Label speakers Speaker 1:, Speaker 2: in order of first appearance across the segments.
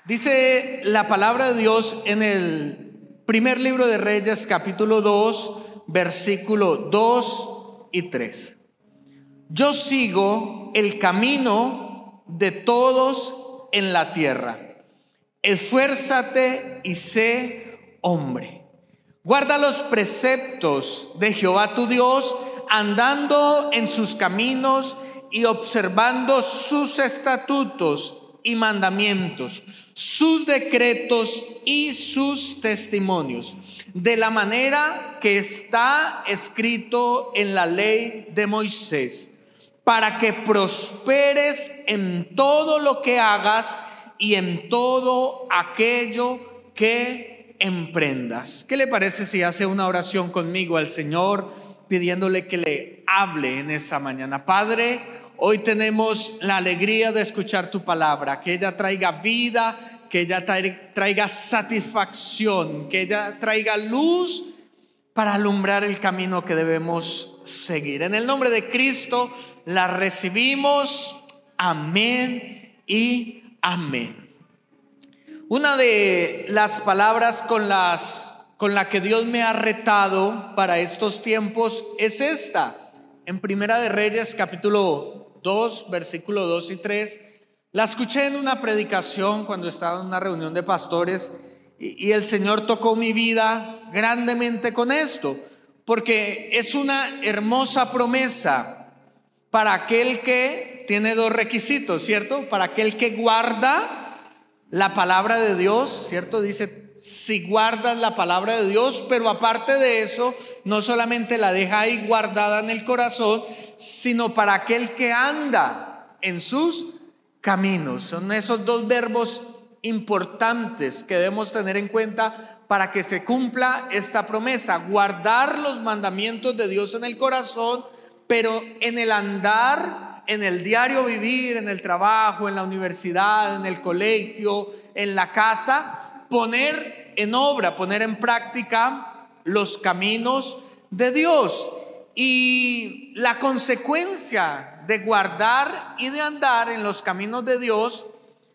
Speaker 1: Dice la palabra de Dios en el primer libro de Reyes, capítulo 2, versículo 2 y 3. Yo sigo el camino de todos en la tierra. Esfuérzate y sé hombre. Guarda los preceptos de Jehová tu Dios, andando en sus caminos y observando sus estatutos y mandamientos, sus decretos y sus testimonios, de la manera que está escrito en la ley de Moisés, para que prosperes en todo lo que hagas y en todo aquello que emprendas. ¿Qué le parece si hace una oración conmigo al Señor, pidiéndole que le hable en esa mañana? Padre, hoy tenemos la alegría de escuchar tu palabra, que ella traiga vida, que ella traiga satisfacción, que ella traiga luz para alumbrar el camino que debemos seguir. En el nombre de Cristo la recibimos. Amén y amén. Una de las palabras con la que Dios me ha retado para estos tiempos es esta. En Primera de Reyes, capítulo 2, versículo 2 y 3. La escuché en una predicación cuando estaba en una reunión de pastores y el Señor tocó mi vida grandemente con esto, porque es una hermosa promesa para aquel que tiene dos requisitos, ¿cierto? Para aquel que guarda la palabra de Dios, ¿cierto? Dice, si guardas la palabra de Dios, pero aparte de eso, no solamente la deja ahí guardada en el corazón, sino para aquel que anda en sus caminos. Son esos dos verbos importantes que debemos tener en cuenta para que se cumpla esta promesa: guardar los mandamientos de Dios en el corazón, pero en el andar, en el diario vivir, en el trabajo, en la universidad, en el colegio, en la casa, poner en obra, poner en práctica los caminos de Dios. Y la consecuencia de guardar y de andar en los caminos de Dios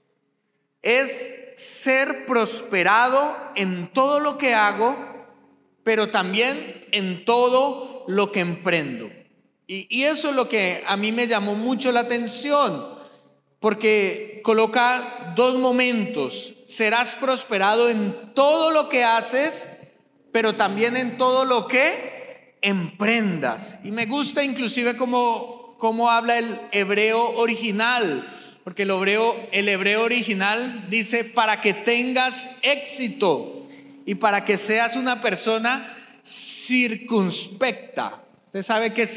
Speaker 1: es ser prosperado en todo lo que hago, pero también en todo lo que emprendo. Y eso es lo que a mí me llamó mucho la atención, porque coloca dos momentos: serás prosperado en todo lo que haces, pero también en todo lo que emprendas. Y me gusta inclusive cómo habla el hebreo original, porque el hebreo original dice: para que tengas éxito y para que seas una persona circunspecta. ¿Usted sabe qué es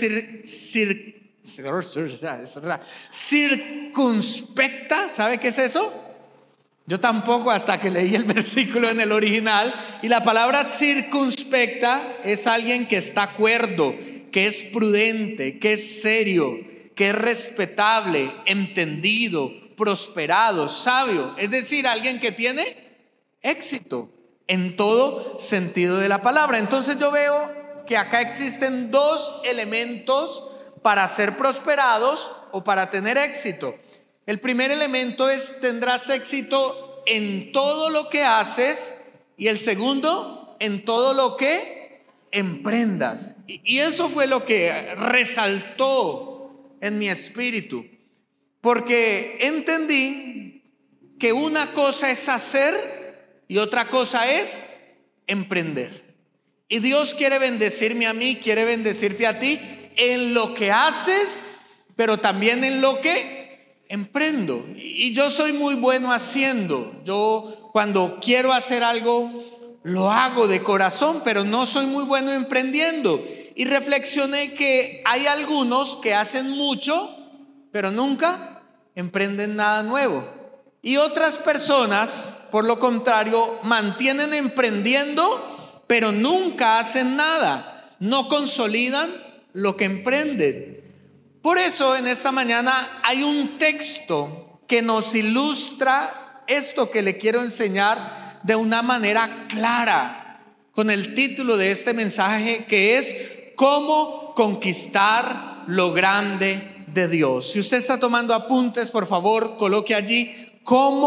Speaker 1: circunspecta? ¿Sabe qué es eso? Yo tampoco, hasta que leí el versículo en el original. Y la palabra circunspecta es alguien que está cuerdo, que es prudente, que es serio, que es respetable, entendido, prosperado, sabio. Es decir, alguien que tiene éxito en todo sentido de la palabra. Entonces yo veo que acá existen dos elementos para ser prosperados o para tener éxito. El primer elemento es: tendrás éxito en todo lo que haces, y el segundo, en todo lo que emprendas. Y eso fue lo que resaltó en mi espíritu, porque entendí que una cosa es hacer y otra cosa es emprender. Y Dios quiere bendecirme a mí, quiere bendecirte a ti en lo que haces, pero también en lo que emprendo. Y yo soy muy bueno haciendo. Yo, cuando quiero hacer algo, lo hago de corazón, pero no soy muy bueno emprendiendo. Y reflexioné que hay algunos que hacen mucho, pero nunca emprenden nada nuevo. Y otras personas, por lo contrario, mantienen emprendiendo, pero nunca hacen nada, no consolidan lo que emprenden. Por eso en esta mañana hay un texto que nos ilustra esto que le quiero enseñar de una manera clara, con el título de este mensaje, que es cómo conquistar lo grande de Dios. Si usted está tomando apuntes, por favor, coloque allí: cómo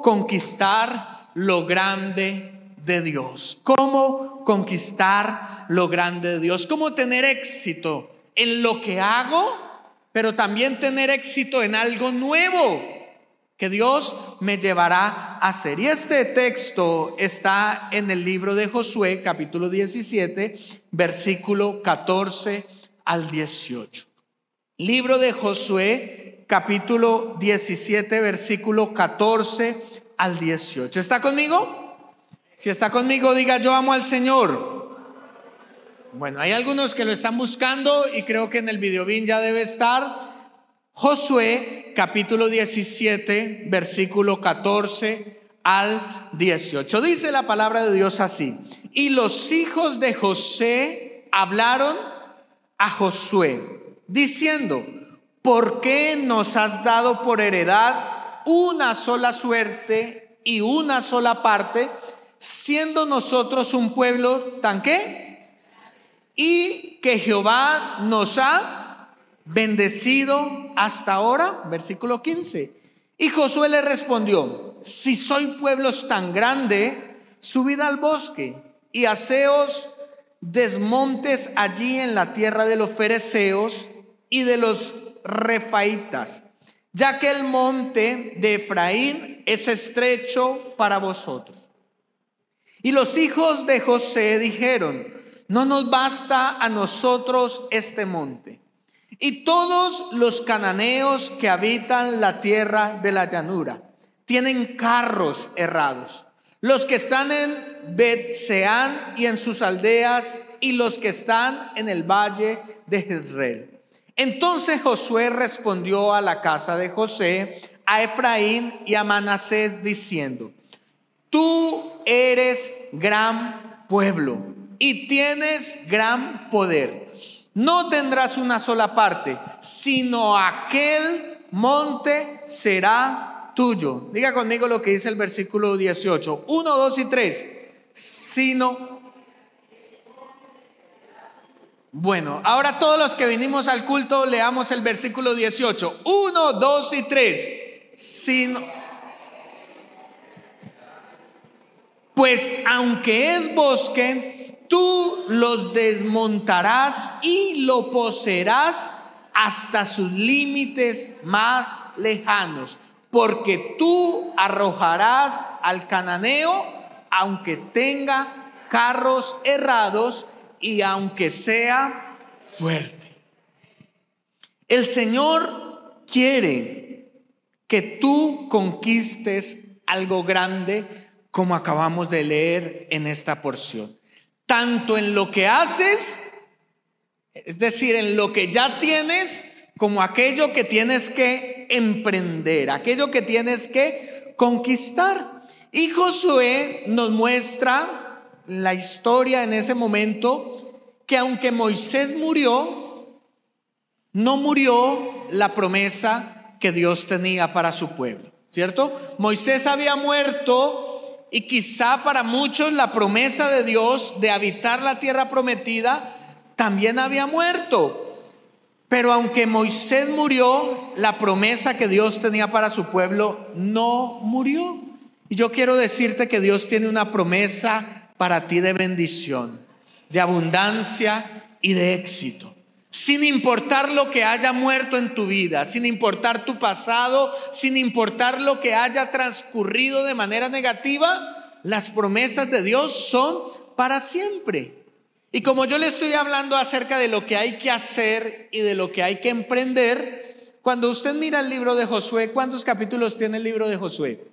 Speaker 1: conquistar lo grande de Dios. Cómo conquistar lo grande de Dios. Cómo tener éxito en lo que hago, pero también tener éxito en algo nuevo que Dios me llevará a hacer. Y este texto está en el libro de Josué, capítulo 17, versículo 14 al 18. Libro de Josué, capítulo 17, versículo 14 al 18. ¿Está conmigo? Si está conmigo, diga: yo amo al Señor. Bueno, hay algunos que lo están buscando y creo que en el videobin ya debe estar. Josué capítulo 17 versículo 14 al 18. Dice la palabra de Dios así: y los hijos de José hablaron a Josué diciendo: ¿por qué nos has dado por heredad una sola suerte y una sola parte, siendo nosotros un pueblo tan qué? Y que Jehová nos ha bendecido hasta ahora. Versículo 15. Y Josué le respondió: si soy pueblos tan grande, subid al bosque y haceos desmontes allí en la tierra de los fereceos y de los refaitas, ya que el monte de Efraín es estrecho para vosotros. Y los hijos de José dijeron: no nos basta a nosotros este monte, y todos los cananeos que habitan la tierra de la llanura tienen carros errados, los que están en Bet-Seán y en sus aldeas, y los que están en el valle de Jezreel. Entonces Josué respondió a la casa de José, a Efraín y a Manasés, diciendo: tú eres gran pueblo y tienes gran poder. No tendrás una sola parte, sino aquel monte será tuyo. Diga conmigo lo que dice el versículo 18. 1, 2 y 3. Bueno, ahora todos los que vinimos al culto leamos el versículo 18. 1, 2 y 3. Pues aunque es bosque, tú los desmontarás y lo poseerás hasta sus límites más lejanos, porque tú arrojarás al cananeo, aunque tenga carros errados y aunque sea fuerte. El Señor quiere que tú conquistes algo grande, como acabamos de leer en esta porción. Tanto en lo que haces, es decir, en lo que ya tienes, como aquello que tienes que emprender, aquello que tienes que conquistar. Y Josué nos muestra la historia en ese momento, que aunque Moisés murió, no murió la promesa que Dios tenía para su pueblo, ¿cierto? Moisés había muerto. Y quizá para muchos la promesa de Dios de habitar la tierra prometida también había muerto. Pero aunque Moisés murió, la promesa que Dios tenía para su pueblo no murió. Y yo quiero decirte que Dios tiene una promesa para ti de bendición, de abundancia y de éxito. Sin importar lo que haya muerto en tu vida, sin importar tu pasado, sin importar lo que haya transcurrido de manera negativa, las promesas de Dios son para siempre. Y como yo le estoy hablando acerca de lo que hay que hacer y de lo que hay que emprender, cuando usted mira el libro de Josué, ¿cuántos capítulos tiene el libro de Josué?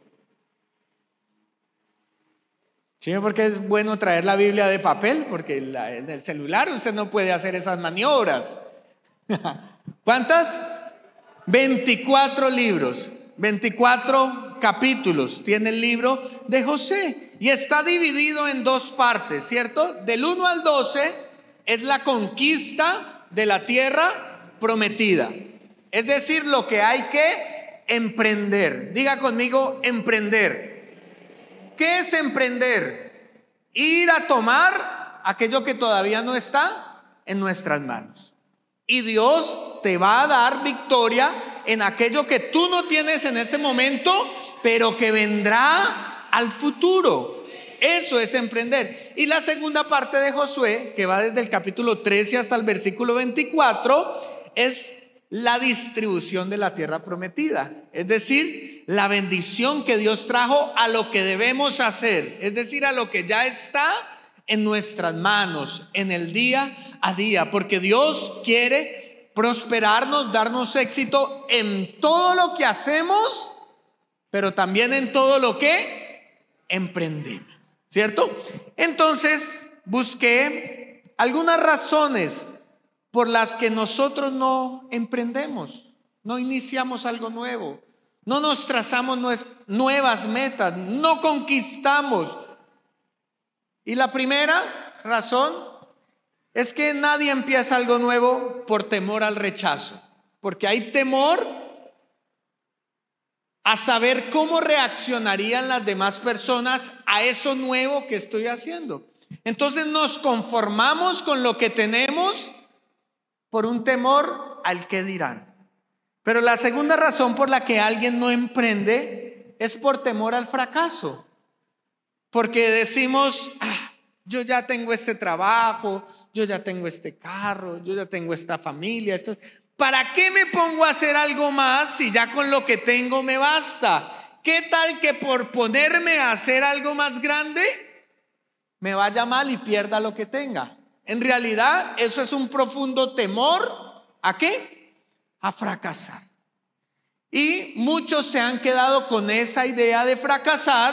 Speaker 1: Sí, porque es bueno traer la Biblia de papel, porque en el celular usted no puede hacer esas maniobras. ¿Cuántas? 24 libros, 24 capítulos tiene el libro de Josué, y está dividido en dos partes, ¿cierto? Del 1 al 12 es la conquista de la tierra prometida, es decir, lo que hay que emprender. Diga conmigo: emprender. ¿Qué es emprender? Ir a tomar aquello que todavía no está en nuestras manos. Y Dios te va a dar victoria en aquello que tú no tienes en este momento, pero que vendrá al futuro. Eso es emprender. Y la segunda parte de Josué, que va desde el capítulo 13 hasta el versículo 24, es la distribución de la tierra prometida. Es decir, la bendición que Dios trajo a lo que debemos hacer. Es decir, a lo que ya está en nuestras manos, en el día a día. Porque Dios quiere prosperarnos, darnos éxito en todo lo que hacemos, pero también en todo lo que emprendemos, ¿cierto? Entonces busqué algunas razones por las que nosotros no emprendemos, no iniciamos algo nuevo, no nos trazamos nuevas metas, no conquistamos. Y la primera razón es que nadie empieza algo nuevo por temor al rechazo, porque hay temor a saber cómo reaccionarían las demás personas a eso nuevo que estoy haciendo. Entonces nos conformamos con lo que tenemos por un temor al que dirán. Pero la segunda razón por la que alguien no emprende es por temor al fracaso. Porque decimos, yo ya tengo este trabajo, yo ya tengo este carro, yo ya tengo esta familia, esto. ¿Para qué me pongo a hacer algo más si ya con lo que tengo me basta? ¿Qué tal que por ponerme a hacer algo más grande me vaya mal y pierda lo que tenga? En realidad eso es un profundo temor ¿a qué? A fracasar. Y muchos se han quedado con esa idea de fracasar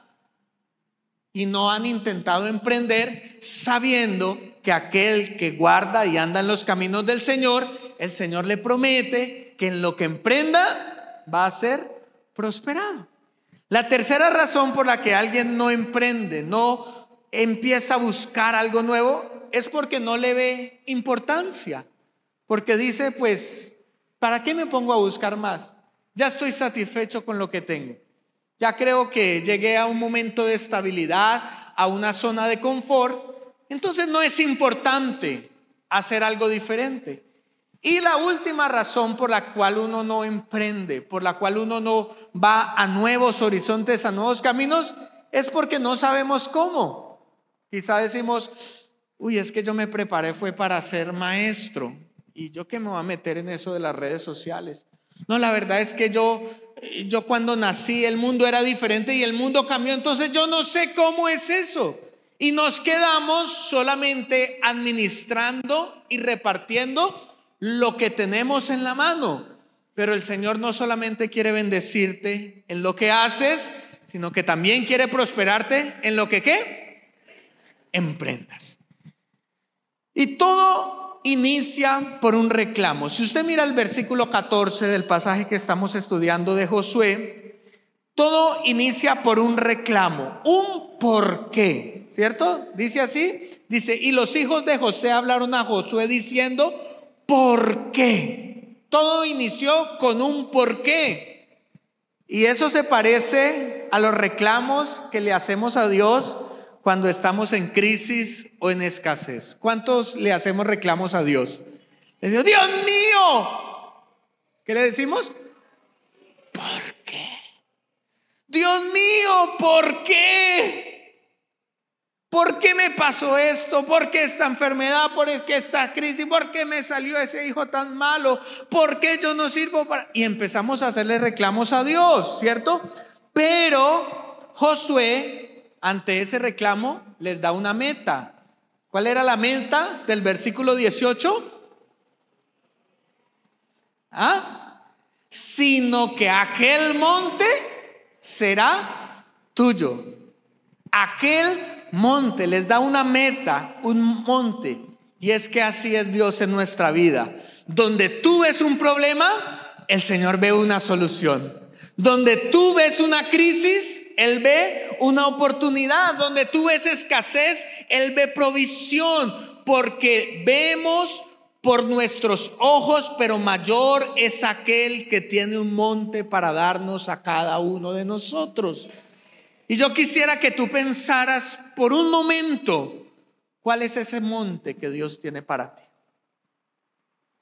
Speaker 1: y no han intentado emprender, sabiendo que aquel que guarda y anda en los caminos del Señor, el Señor le promete que en lo que emprenda va a ser prosperado. La tercera razón por la que alguien no emprende, no empieza a buscar algo nuevo, es porque no le ve importancia, porque dice, pues, ¿para qué me pongo a buscar más? Ya estoy satisfecho con lo que tengo. Ya creo que llegué a un momento de estabilidad, a una zona de confort. Entonces no es importante hacer algo diferente. Y la última razón por la cual uno no emprende, por la cual uno no va a nuevos horizontes, a nuevos caminos, es porque no sabemos cómo. Quizá decimos, uy, es que yo me preparé fue para ser maestro, y yo qué me voy a meter en eso de las redes sociales. No, la verdad es que yo cuando nací el mundo era diferente y el mundo cambió, entonces yo no sé cómo es eso. Y nos quedamos solamente administrando y repartiendo lo que tenemos en la mano. Pero el Señor no solamente quiere bendecirte en lo que haces, sino que también quiere prosperarte en lo que ¿qué? Emprendas. Y todo inicia por un reclamo. Si usted mira el versículo 14 del pasaje que estamos estudiando de Josué, todo inicia por un reclamo, un por qué, ¿cierto? Dice así, dice, y los hijos de José hablaron a Josué diciendo, ¿por qué? Todo inició con un por qué. Y eso se parece a los reclamos que le hacemos a Dios cuando estamos en crisis o en escasez. ¿Cuántos le hacemos reclamos a Dios? Le decimos, Dios mío. ¿Qué le decimos? ¿Por qué? Dios mío, ¿por qué? ¿Por qué me pasó esto? ¿Por qué esta enfermedad? ¿Por qué esta crisis? ¿Por qué me salió ese hijo tan malo? ¿Por qué yo no sirvo para...? Y empezamos a hacerle reclamos a Dios, ¿cierto? Pero Josué, ante ese reclamo, les da una meta. ¿Cuál era la meta del versículo 18? Sino que aquel monte será tuyo. Aquel monte, les da una meta, un monte. Y es que así es Dios en nuestra vida. Donde tú ves un problema, el Señor ve una solución. Donde tú ves una crisis, Él ve una oportunidad. Donde tú ves escasez, Él ve provisión. Porque vemos por nuestros ojos, pero mayor es aquel que tiene un monte para darnos a cada uno de nosotros. Y yo quisiera que tú pensaras por un momento, ¿cuál es ese monte que Dios tiene para ti?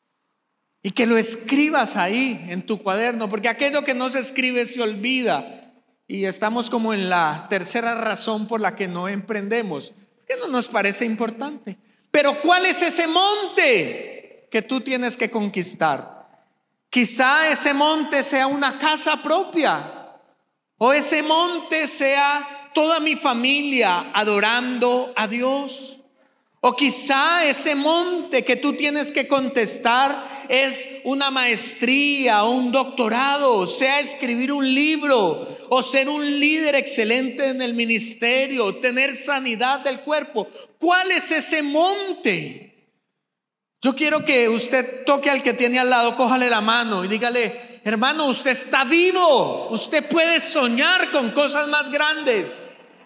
Speaker 1: Y que lo escribas ahí en tu cuaderno, porque aquello que no se escribe se olvida. y estamos como en la tercera razón por la que no emprendemos, que no nos parece importante. Pero ¿cuál es ese monte que tú tienes que conquistar? Quizá ese monte sea una casa propia, o ese monte sea toda mi familia adorando a Dios. O quizá ese monte que tú tienes que contestar es una maestría o un doctorado, sea escribir un libro o ser un líder excelente en el ministerio, tener sanidad del cuerpo. ¿Cuál es ese monte? Yo quiero que usted toque al que tiene al lado, cójale la mano y dígale: hermano, usted está vivo, usted puede soñar con cosas más grandes.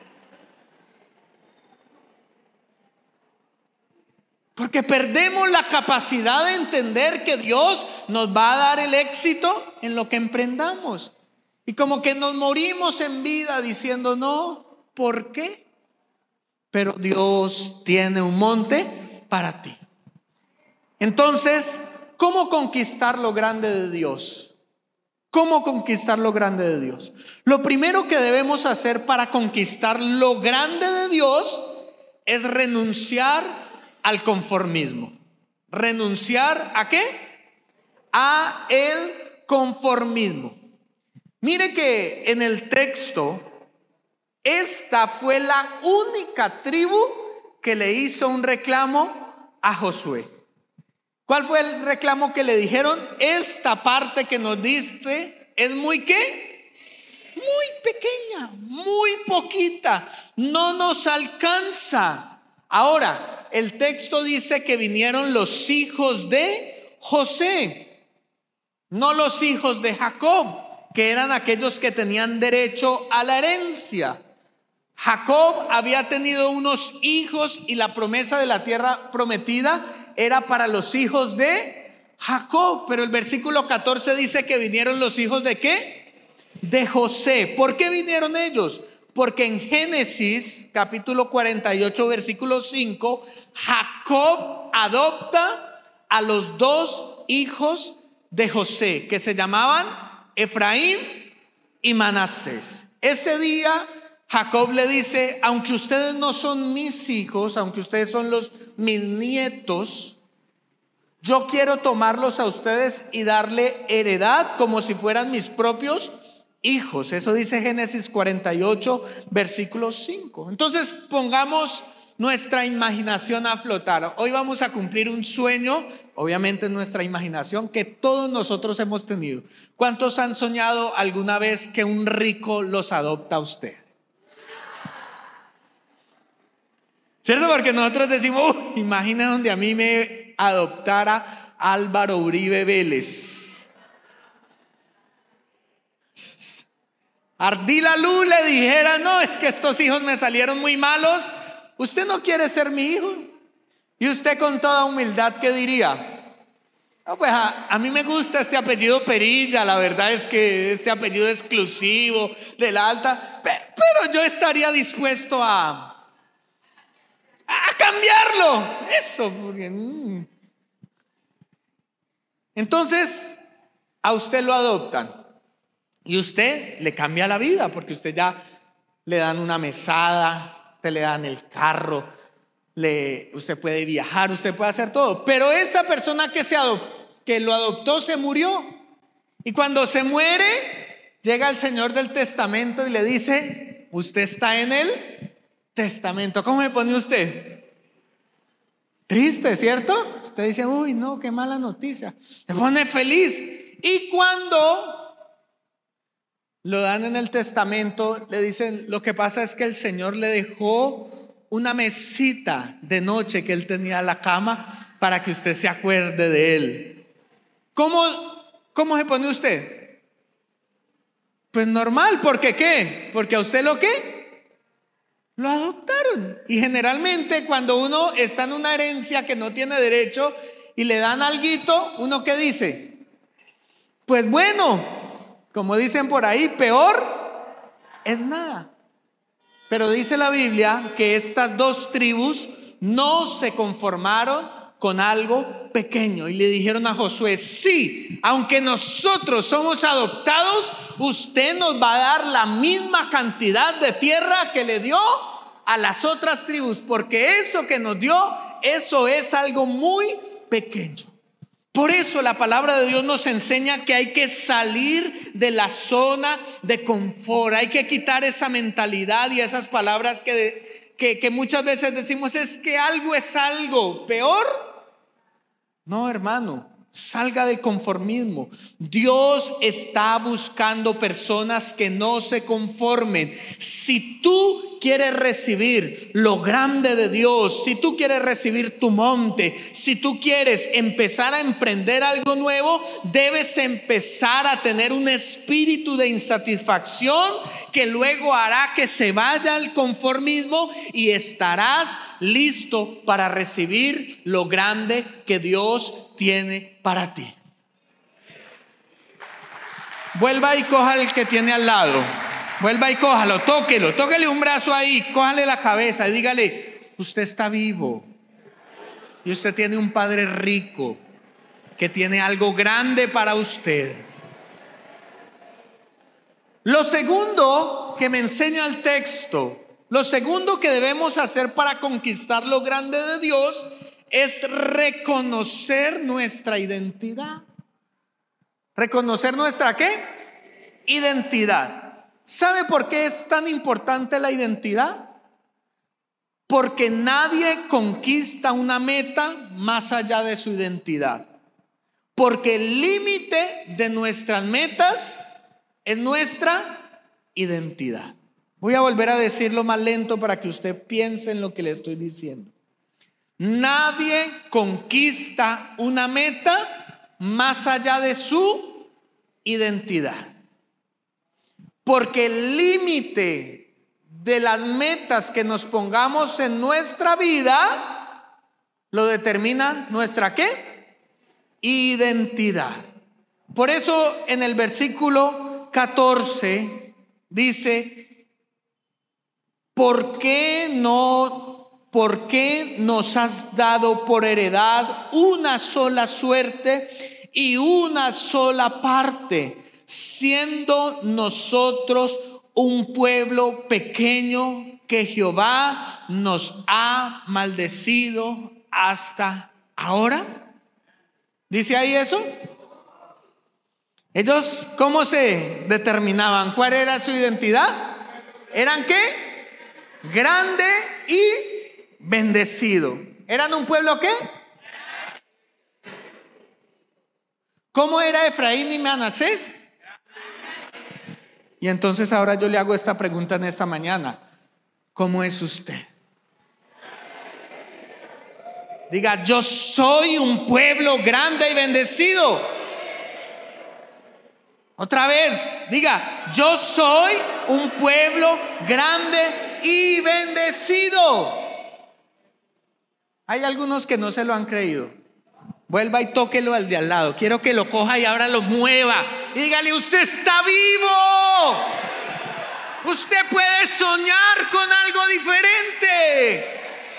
Speaker 1: Porque perdemos la capacidad de entender que Dios nos va a dar el éxito en lo que emprendamos. Y como que nos morimos en vida diciendo: no, ¿por qué? Pero Dios tiene un monte para ti. Entonces, ¿cómo conquistar lo grande de Dios? ¿Cómo conquistar lo grande de Dios? Lo primero que debemos hacer para conquistar lo grande de Dios es renunciar al conformismo. ¿Renunciar a qué? A el conformismo. Mire que en el texto, esta fue la única tribu que le hizo un reclamo a Josué. ¿Cuál fue el reclamo que le dijeron? Esta parte que nos diste es muy ¿qué? Muy pequeña, muy poquita, no nos alcanza. Ahora, el texto dice que vinieron los hijos de José, no los hijos de Jacob, que eran aquellos que tenían derecho a la herencia. Jacob había tenido unos hijos y la promesa de la tierra prometida era para los hijos de Jacob. Pero el versículo 14 dice que vinieron los hijos de ¿qué? De José. ¿Por qué vinieron ellos? Porque en Génesis capítulo 48 versículo 5, Jacob adopta a los dos hijos de José, que se llamaban Efraín y Manasés. Ese día Jacob le dice: aunque ustedes no son mis hijos, aunque ustedes son mis nietos, yo quiero tomarlos a ustedes y darle heredad como si fueran mis propios hijos. Eso dice Génesis 48 versículo 5. Entonces pongamos nuestra imaginación a flotar. Hoy vamos a cumplir un sueño, obviamente en nuestra imaginación, que todos nosotros hemos tenido. ¿Cuántos han soñado alguna vez que un rico los adopta a usted? ¿Cierto? Porque nosotros decimos: imagina donde a mí me adoptara Álvaro Uribe Vélez. Ardila Lu le dijera: no, es que estos hijos me salieron muy malos, usted no quiere ser mi hijo. Y usted con toda humildad, ¿qué diría? No, pues a mí me gusta este apellido Perilla, la verdad es que este apellido exclusivo de la alta, pero yo estaría dispuesto a cambiarlo. Eso, porque Entonces a usted lo adoptan y usted le cambia la vida, porque usted ya le dan una mesada, usted le dan el carro, usted puede viajar, usted puede hacer todo. Pero esa persona que lo adoptó se murió, y cuando se muere llega el Señor del testamento y le dice: usted está en el testamento. ¿Cómo me pone usted? Triste, ¿cierto? Usted dice: uy, no, qué mala noticia. Se pone feliz. Y cuando lo dan en el testamento, le dicen: lo que pasa es que el Señor le dejó una mesita de noche que él tenía en la cama para que usted se acuerde de él. ¿Cómo se pone usted? Pues normal. ¿Porque qué? Porque a usted lo adoptaron. Y generalmente cuando uno está en una herencia que no tiene derecho y le dan alguito, ¿uno qué dice? Pues bueno, como dicen por ahí, peor es nada. Pero dice la Biblia que estas dos tribus no se conformaron con algo pequeño. Y le dijeron a Josué: sí, aunque nosotros somos adoptados, usted nos va a dar la misma cantidad de tierra que le dio a las otras tribus, porque eso que nos dio, eso es algo muy pequeño. Por eso la palabra de Dios nos enseña que hay que salir de la zona de confort. Hay que quitar esa mentalidad y esas palabras que muchas veces decimos: es que algo es algo peor. No, hermano, salga del conformismo. Dios está buscando personas que no se conformen. Si tú quieres recibir lo grande de Dios, si tú quieres recibir tu monte, si tú quieres empezar a emprender algo nuevo, debes empezar a tener un espíritu de insatisfacción que luego hará que se vaya el conformismo y estarás listo para recibir lo grande que Dios tiene para ti. Vuelva y coja el que tiene al lado. Vuelva y cójalo, tóquele un brazo ahí, cójale la cabeza y dígale: usted está vivo y usted tiene un Padre rico que tiene algo grande para usted. Lo segundo que me enseña el texto, lo segundo que debemos hacer para conquistar lo grande de Dios es reconocer nuestra identidad. ¿Reconocer nuestra qué? Identidad. ¿Sabe por qué es tan importante la identidad? Porque nadie conquista una meta más allá de su identidad. Porque el límite de nuestras metas es nuestra identidad. Voy a volver a decirlo más lento para que usted piense en lo que le estoy diciendo. Nadie conquista una meta más allá de su identidad. Porque el límite de las metas que nos pongamos en nuestra vida lo determina nuestra ¿qué? Identidad. Por eso en el versículo 14 dice: ¿por qué nos has dado por heredad una sola suerte y una sola parte, siendo nosotros un pueblo pequeño que Jehová nos ha maldecido hasta ahora? ¿Dice ahí eso? Ellos, ¿cómo se determinaban? ¿Cuál era su identidad? ¿Eran qué? Grande y bendecido. ¿Eran un pueblo qué? ¿Cómo era Efraín y Manasés? Y entonces ahora yo le hago esta pregunta en esta mañana: ¿cómo es usted? Diga: yo soy un pueblo grande y bendecido. Otra vez, diga: yo soy un pueblo grande y bendecido. Hay algunos que no se lo han creído. Vuelva y tóquelo al de al lado. Quiero que lo coja y ahora lo mueva y dígale: usted está vivo. Usted puede soñar con algo diferente.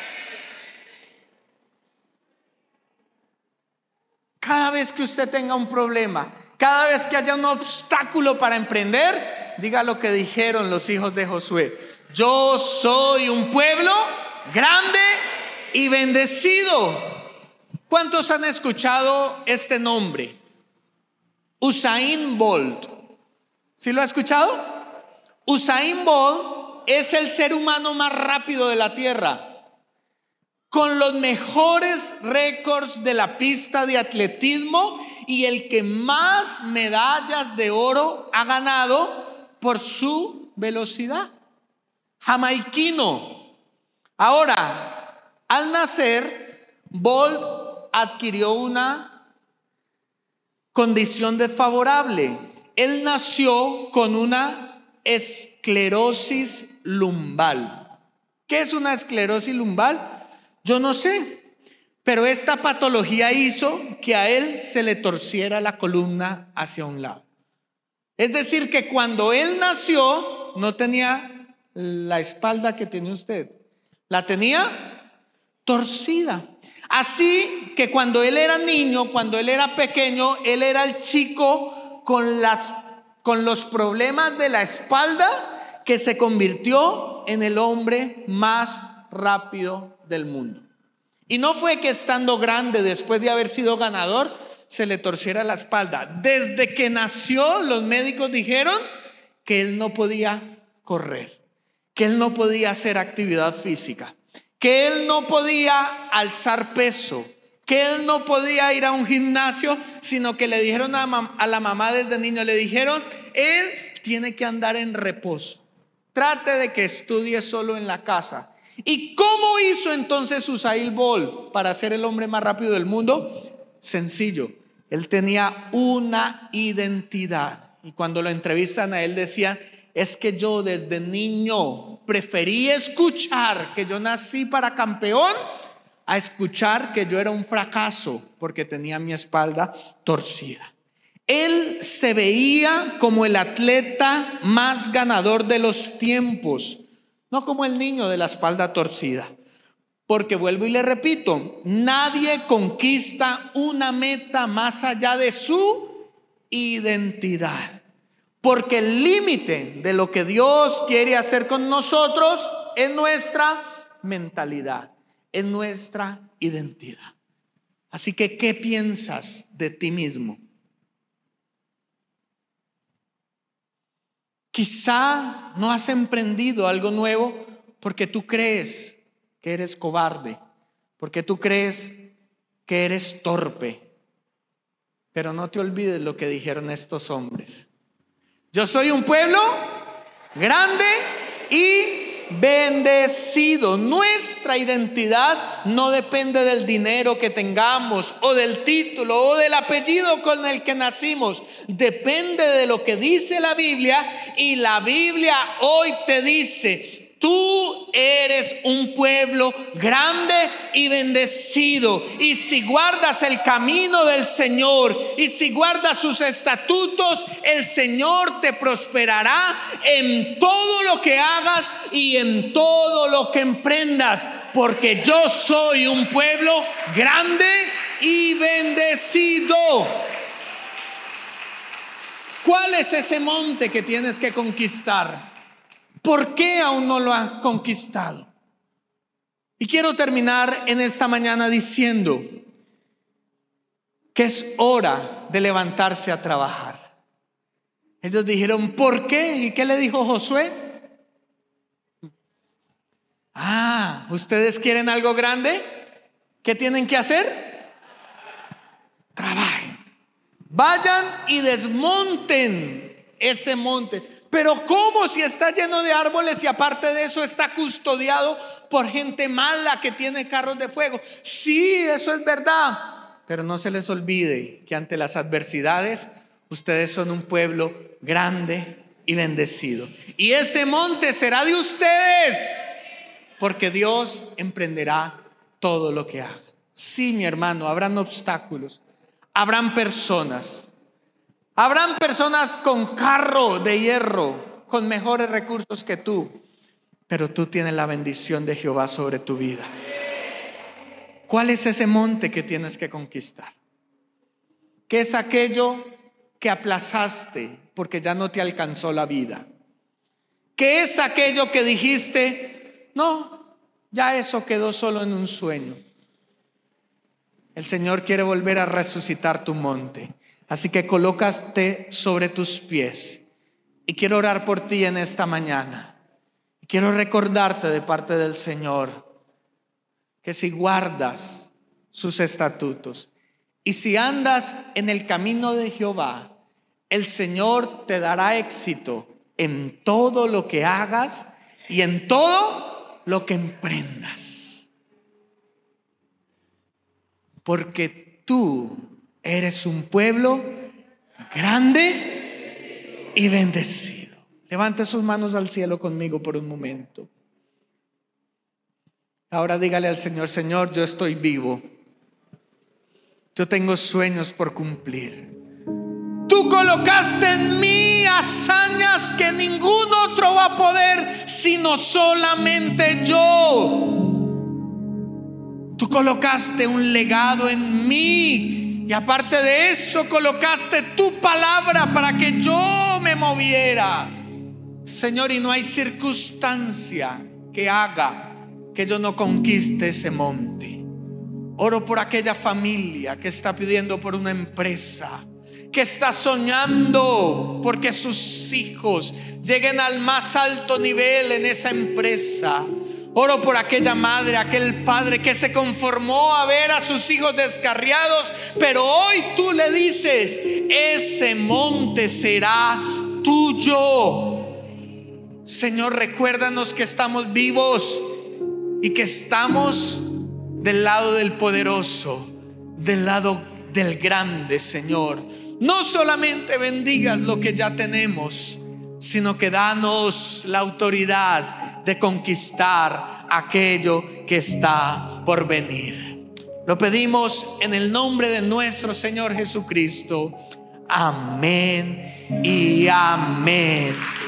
Speaker 1: Cada vez que usted tenga un problema, cada vez que haya un obstáculo para emprender, diga lo que dijeron los hijos de Josué: yo soy un pueblo grande y bendecido. ¿Cuántos han escuchado este nombre? Usain Bolt. ¿Sí lo ha escuchado? Usain Bolt es el ser humano más rápido de la tierra, con los mejores récords de la pista de atletismo y el que más medallas de oro ha ganado por su velocidad. Jamaiquino. Ahora, al nacer, Bolt adquirió una condición desfavorable. Él nació con una esclerosis lumbar. ¿Qué es una esclerosis lumbar? Yo no sé, pero esta patología hizo que a él se le torciera la columna hacia un lado. Es decir, que cuando él nació no tenía la espalda que tiene usted, la tenía torcida. Así que cuando él era niño, cuando él era pequeño, él era el chico con los problemas de la espalda que se convirtió en el hombre más rápido del mundo. Y no fue que estando grande, después de haber sido ganador, se le torciera la espalda. Desde que nació, los médicos dijeron que él no podía correr, que él no podía hacer actividad física, que él no podía alzar peso, que él no podía ir a un gimnasio, sino que le dijeron a la mamá desde niño, le dijeron, él tiene que andar en reposo, trate de que estudie solo en la casa. ¿Y cómo hizo entonces Usain Bolt para ser el hombre más rápido del mundo? Sencillo, él tenía una identidad. Y cuando lo entrevistan a él decían, es que yo desde niño preferí escuchar que yo nací para campeón a escuchar que yo era un fracaso porque tenía mi espalda torcida. Él se veía como el atleta más ganador de los tiempos, no como el niño de la espalda torcida. Porque vuelvo y le repito, nadie conquista una meta más allá de su identidad. Porque el límite de lo que Dios quiere hacer con nosotros es nuestra mentalidad, es nuestra identidad. Así que, ¿qué piensas de ti mismo? Quizá no has emprendido algo nuevo porque tú crees que eres cobarde, porque tú crees que eres torpe. Pero no te olvides lo que dijeron estos hombres. Yo soy un pueblo grande y bendecido. Nuestra identidad no depende del dinero que tengamos o del título o del apellido con el que nacimos. Depende de lo que dice la Biblia, y la Biblia hoy te dice: tú eres un pueblo grande y bendecido. Y si guardas el camino del Señor y si guardas sus estatutos, el Señor te prosperará en todo lo que hagas y en todo lo que emprendas. Porque yo soy un pueblo grande y bendecido. ¿Cuál es ese monte que tienes que conquistar? ¿Por qué aún no lo has conquistado? Y quiero terminar en esta mañana diciendo que es hora de levantarse a trabajar. Ellos dijeron, ¿por qué? ¿Y qué le dijo Josué? ¿Ustedes quieren algo grande? ¿Qué tienen que hacer? Trabajen. Vayan y desmonten ese monte. Pero ¿cómo si está lleno de árboles y aparte de eso está custodiado por gente mala que tiene carros de fuego? Sí, eso es verdad. Pero no se les olvide que ante las adversidades ustedes son un pueblo grande y bendecido. Y ese monte será de ustedes, porque Dios emprenderá todo lo que haga. Sí, mi hermano, habrán obstáculos, habrán personas con carro de hierro, con mejores recursos que tú, pero tú tienes la bendición de Jehová sobre tu vida. ¿Cuál es ese monte que tienes que conquistar? ¿Qué es aquello que aplazaste porque ya no te alcanzó la vida? ¿Qué es aquello que dijiste, no, ya eso quedó solo en un sueño? El Señor quiere volver a resucitar tu monte. Así que colócate sobre tus pies. Y quiero orar por ti en esta mañana. Y quiero recordarte de parte del Señor que si guardas sus estatutos y si andas en el camino de Jehová, el Señor te dará éxito en todo lo que hagas y en todo lo que emprendas. Porque tú eres un pueblo grande y bendecido. Levante sus manos al cielo conmigo por un momento. Ahora dígale al Señor: Señor, yo estoy vivo. Yo tengo sueños por cumplir. Tú colocaste en mí hazañas que ningún otro va a poder, sino solamente yo. Tú colocaste un legado en mí y aparte de eso colocaste tu palabra para que yo me moviera, Señor, y no hay circunstancia que haga que yo no conquiste ese monte. Oro por aquella familia que está pidiendo por una empresa, que está soñando porque sus hijos lleguen al más alto nivel en esa empresa. Oro por aquella madre, aquel padre que se conformó a ver a sus hijos descarriados, pero hoy tú le dices: ese monte será tuyo. Señor, recuérdanos que estamos vivos y que estamos del lado del poderoso, del lado del grande, Señor. No solamente bendigas lo que ya tenemos, sino que danos la autoridad de conquistar aquello que está por venir. Lo pedimos en el nombre de nuestro Señor Jesucristo. Amén y amén.